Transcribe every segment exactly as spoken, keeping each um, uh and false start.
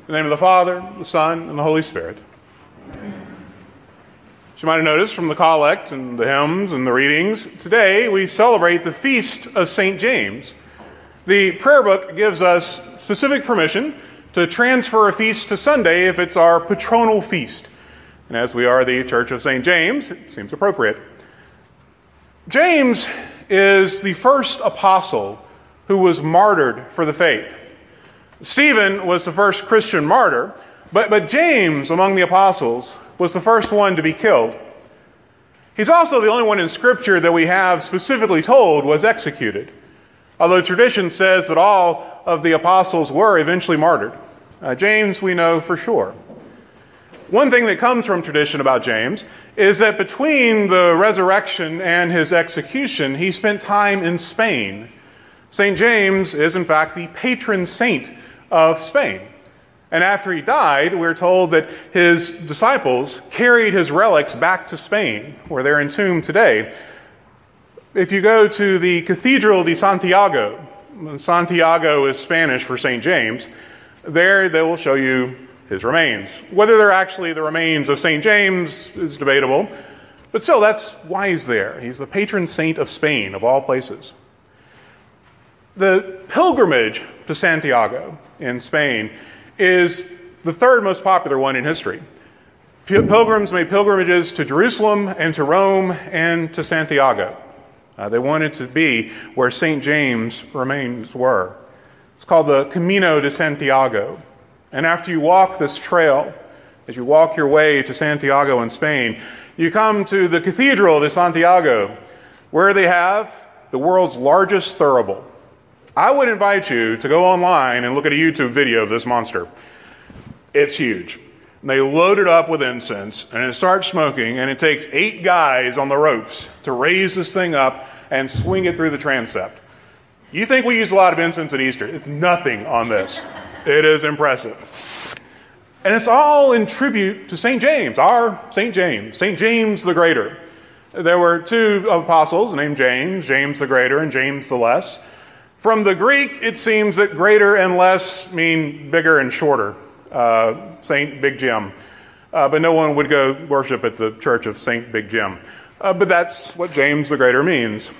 In the name of the Father, the Son, and the Holy Spirit. As you might have noticed from the collect and the hymns and the readings, today we celebrate the feast of Saint James. The prayer book gives us specific permission to transfer a feast to Sunday if it's our patronal feast. And as we are the Church of Saint James, it seems appropriate. James is the first apostle who was martyred for the faith. Stephen was the first Christian martyr, but, but James, among the apostles, was the first one to be killed. He's also the only one in Scripture that we have specifically told was executed, although tradition says that all of the apostles were eventually martyred. Uh, James, we know for sure. One thing that comes from tradition about James is that between the resurrection and his execution, he spent time in Spain. Saint James is, in fact, the patron saint of Spain. And after he died, we're told that his disciples carried his relics back to Spain, where they're entombed today. If you go to the Cathedral de Santiago, Santiago is Spanish for Saint James, there they will show you his remains. Whether they're actually the remains of Saint James is debatable, but still, that's why he's there. He's the patron saint of Spain, of all places. The pilgrimage to Santiago in Spain is the third most popular one in history. Pilgrims made pilgrimages to Jerusalem and to Rome and to Santiago. Uh, they wanted to be where Saint James' remains were. It's called the Camino de Santiago. And after you walk this trail, as you walk your way to Santiago in Spain, you come to the Cathedral de Santiago, where they have the world's largest thurible. I would invite you to go online and look at a YouTube video of this monster. It's huge. And they load it up with incense, and it starts smoking, and it takes eight guys on the ropes to raise this thing up and swing it through the transept. You think we use a lot of incense at Easter? It's nothing on this. It is impressive. And it's all in tribute to Saint James, our Saint James, Saint James the Greater. There were two apostles named James, James the Greater and James the Less. From the Greek, it seems that greater and less mean bigger and shorter. Uh, Saint Big Jim. Uh, but no one would go worship at the church of Saint Big Jim. Uh, but that's what James the Greater means.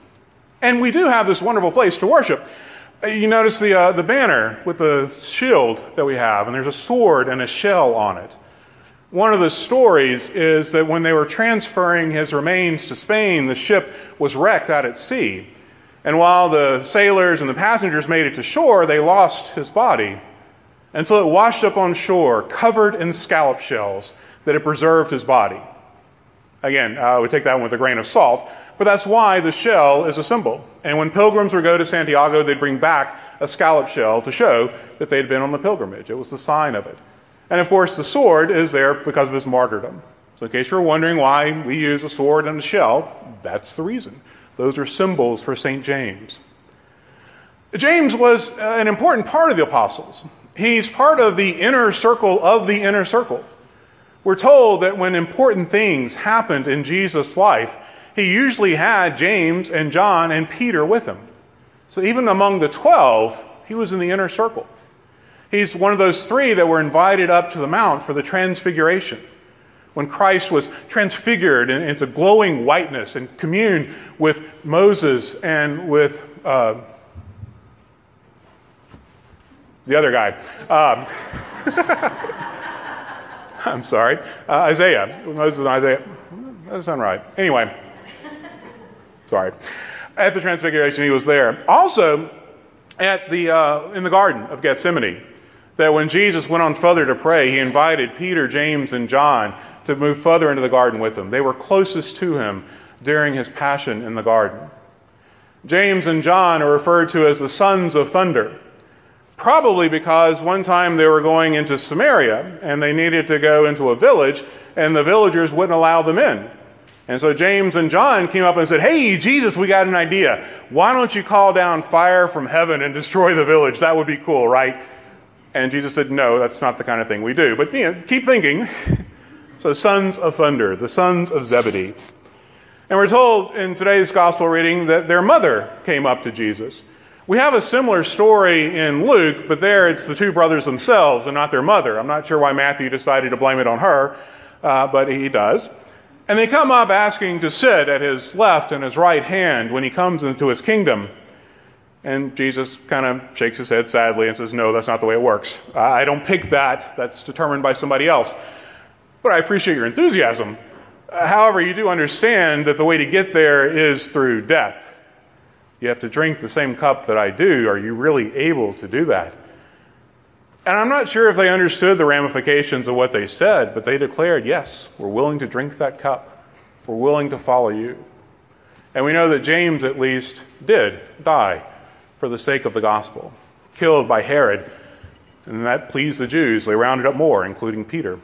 And we do have this wonderful place to worship. Uh, you notice the, uh, the banner with the shield that we have, and there's a sword and a shell on it. One of the stories is that when they were transferring his remains to Spain, the ship was wrecked out at sea. And while the sailors and the passengers made it to shore, they lost his body. And so it washed up on shore, covered in scallop shells, that it preserved his body. Again, I would take that one with a grain of salt, but that's why the shell is a symbol. And when pilgrims would go to Santiago, they'd bring back a scallop shell to show that they'd been on the pilgrimage. It was the sign of it. And of course, the sword is there because of his martyrdom. So in case you're wondering why we use a sword and a shell, that's the reason. Those are symbols for Saint James. James was an important part of the apostles. He's part of the inner circle of the inner circle. We're told that when important things happened in Jesus' life, he usually had James and John and Peter with him. So even among the twelve, he was in the inner circle. He's one of those three that were invited up to the mount for the transfiguration, when Christ was transfigured into glowing whiteness and communed with Moses and with uh, the other guy. Um, I'm sorry. Uh, Isaiah. Moses and Isaiah. That doesn't sound right. Anyway. Sorry. At the transfiguration, he was there. Also, at the uh, in the Garden of Gethsemane, that when Jesus went on further to pray, he invited Peter, James, and John to move further into the garden with him. They were closest to him during his passion in the garden. James and John are referred to as the sons of thunder, probably because one time they were going into Samaria and they needed to go into a village and the villagers wouldn't allow them in. And so James and John came up and said, "Hey, Jesus, we got an idea. Why don't you call down fire from heaven and destroy the village? That would be cool, right?" And Jesus said, "No, that's not the kind of thing we do. But, you know, keep thinking." So sons of thunder, the sons of Zebedee. And we're told in today's gospel reading that their mother came up to Jesus. We have a similar story in Luke, but there it's the two brothers themselves and not their mother. I'm not sure why Matthew decided to blame it on her, uh, but he does. And they come up asking to sit at his left and his right hand when he comes into his kingdom. And Jesus kind of shakes his head sadly and says, no, that's not the way it works. I don't pick that. That's determined by somebody else. But I appreciate your enthusiasm. However, you do understand that the way to get there is through death. You have to drink the same cup that I do. Are you really able to do that? And I'm not sure if they understood the ramifications of what they said, but they declared, yes, we're willing to drink that cup. We're willing to follow you. And we know that James, at least, did die for the sake of the gospel, killed by Herod. And that pleased the Jews. They rounded up more, including Peter.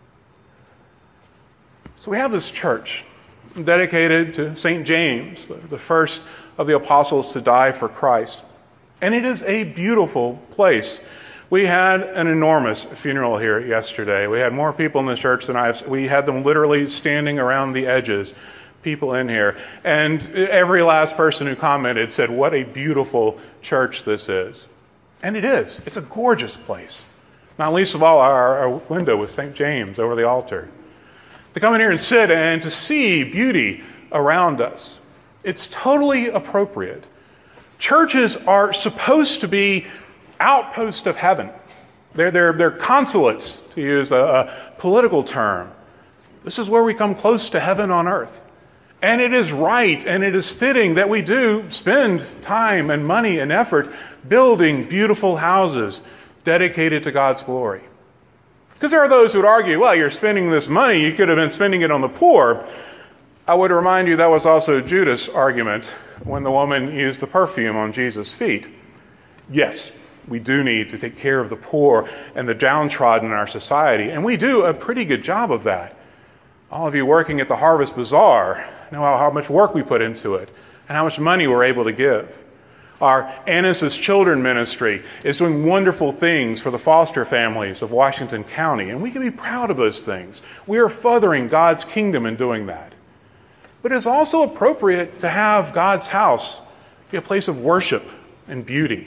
So we have this church dedicated to Saint James, the first of the apostles to die for Christ. And it is a beautiful place. We had an enormous funeral here yesterday. We had more people in the church than I have. We had them literally standing around the edges, people in here. And every last person who commented said, what a beautiful church this is. And it is. It's a gorgeous place. Not least of all, our, our window with Saint James over the altar. To come in here and sit and to see beauty around us. It's totally appropriate. Churches are supposed to be outposts of heaven. They're, they're, they're consulates, to use a, a political term. This is where we come close to heaven on earth. And it is right and it is fitting that we do spend time and money and effort building beautiful houses dedicated to God's glory. Because there are those who would argue, well, you're spending this money, you could have been spending it on the poor. I would remind you that was also Judas' argument when the woman used the perfume on Jesus' feet. Yes, we do need to take care of the poor and the downtrodden in our society, and we do a pretty good job of that. All of you working at the Harvest Bazaar know how, how much work we put into it and how much money we're able to give. Our Annis's Children Ministry is doing wonderful things for the foster families of Washington County, and we can be proud of those things. We are furthering God's kingdom in doing that. But it's also appropriate to have God's house be a place of worship and beauty.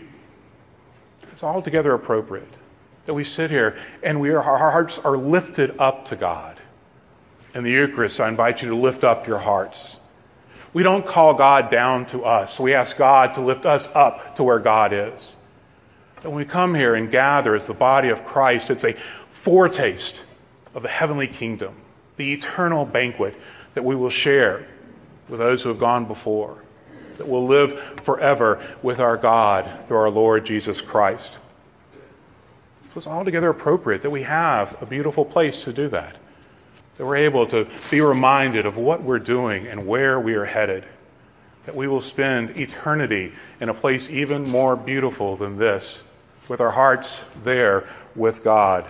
It's altogether appropriate that we sit here and we are, our hearts are lifted up to God. In the Eucharist, I invite you to lift up your hearts. We don't call God down to us. We ask God to lift us up to where God is. And when we come here and gather as the body of Christ, it's a foretaste of the heavenly kingdom, the eternal banquet that we will share with those who have gone before, that will live forever with our God through our Lord Jesus Christ. So it's altogether appropriate that we have a beautiful place to do that, that we're able to be reminded of what we're doing and where we are headed, that we will spend eternity in a place even more beautiful than this, with our hearts there with God.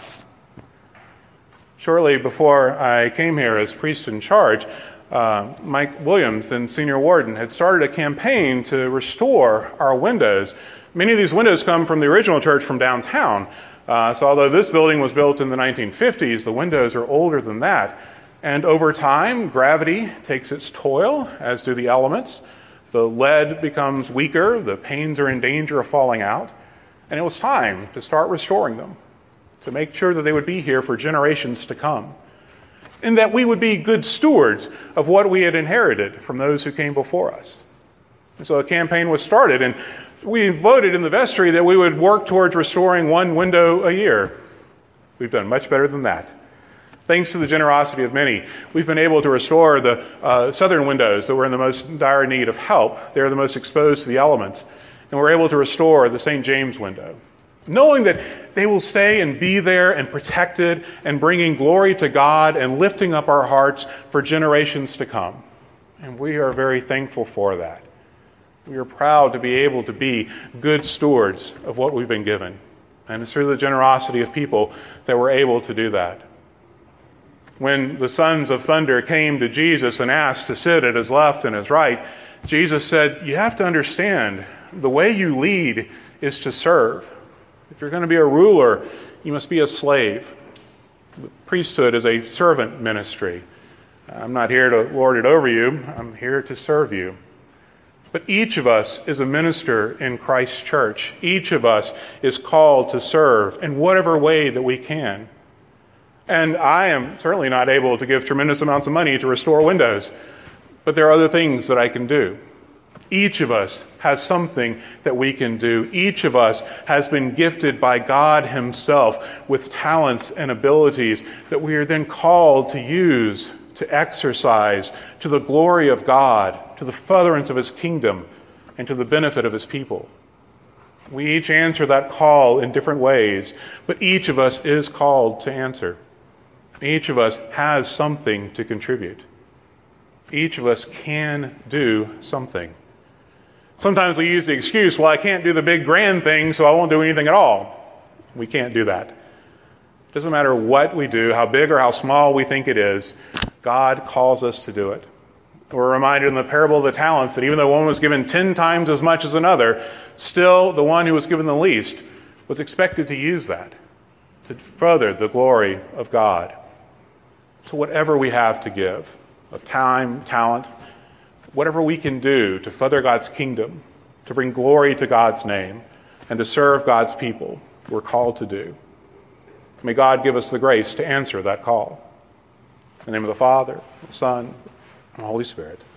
Shortly before I came here as priest in charge, uh, Mike Williams, then senior warden, had started a campaign to restore our windows. Many of these windows come from the original church from downtown. Uh, so although this building was built in the nineteen fifties, the windows are older than that. And over time, gravity takes its toll, as do the elements. The lead becomes weaker, the panes are in danger of falling out. And it was time to start restoring them, to make sure that they would be here for generations to come, and that we would be good stewards of what we had inherited from those who came before us. And so a campaign was started, and we voted in the vestry that we would work towards restoring one window a year. We've done much better than that. Thanks to the generosity of many, we've been able to restore the uh, southern windows that were in the most dire need of help. They're the most exposed to the elements. And we're able to restore the Saint James window, knowing that they will stay and be there and protected and bringing glory to God and lifting up our hearts for generations to come. And we are very thankful for that. We are proud to be able to be good stewards of what we've been given. And it's through the generosity of people that we're able to do that. When the sons of thunder came to Jesus and asked to sit at his left and his right, Jesus said, you have to understand, the way you lead is to serve. If you're going to be a ruler, you must be a slave. The priesthood is a servant ministry. I'm not here to lord it over you. I'm here to serve you. But each of us is a minister in Christ's church. Each of us is called to serve in whatever way that we can. And I am certainly not able to give tremendous amounts of money to restore windows, but there are other things that I can do. Each of us has something that we can do. Each of us has been gifted by God Himself with talents and abilities that we are then called to use, to exercise to the glory of God, to the furtherance of His kingdom, and to the benefit of His people. We each answer that call in different ways, but each of us is called to answer. Each of us has something to contribute. Each of us can do something. Sometimes we use the excuse, well, I can't do the big grand thing, so I won't do anything at all. We can't do that. It doesn't matter what we do, how big or how small we think it is, God calls us to do it. We're reminded in the parable of the talents that even though one was given ten times as much as another, still the one who was given the least was expected to use that to further the glory of God. So whatever we have to give, of time, talent, whatever we can do to further God's kingdom, to bring glory to God's name, and to serve God's people, we're called to do. May God give us the grace to answer that call. In the name of the Father, the Son, and the Holy Spirit.